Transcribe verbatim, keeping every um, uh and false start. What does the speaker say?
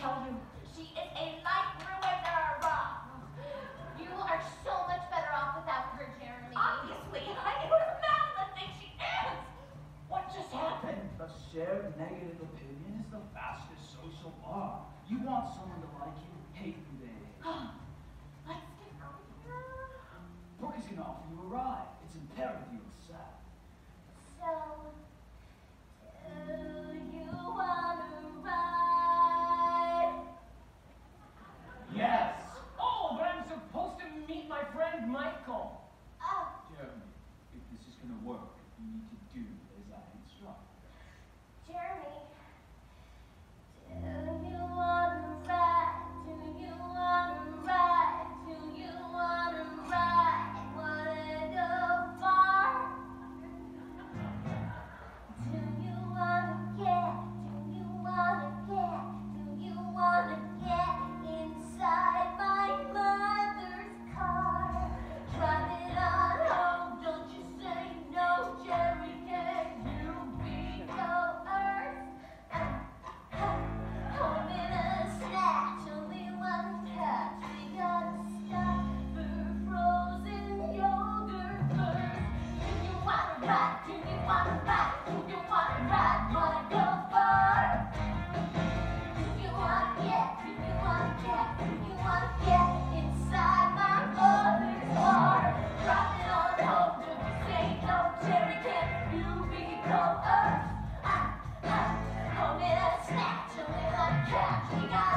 tell you? She is a life ruiner. You are so much better off without her, Jeremy. Obviously, I know the man thing she is. What just happened? A shared negative opinion is the fastest social bar. You want someone to like you, hate you they hate. Let's get out of here. Brooke's gonna offer you a ride. It's imperative you accept. So, do you wanna ride? Yes! Oh, but I'm supposed to meet my friend Michael. Oh, Jeremy, if this is gonna work, you need to do as I instruct. Jeremy. Do you wanna ride? Do you wanna ride? Do you wanna ride? Wanna go far? Do you wanna get? Do you wanna get? Do you wanna get inside my mother's car? Drive it on home, don't you say no, Jerry, can you be coerced? Home in a snatch, only one catch. We gotta stop for frozen yogurt first. Do you wanna ride? Do you wanna ride? Do you wanna ride? Wanna go far? Do you wanna get? Do you wanna get? Do you wanna get inside my mother's car? Drop it on home, don't you say no, Jerry, can you be coerced? Ah, ah, home in a snatch, only one catch. We gotta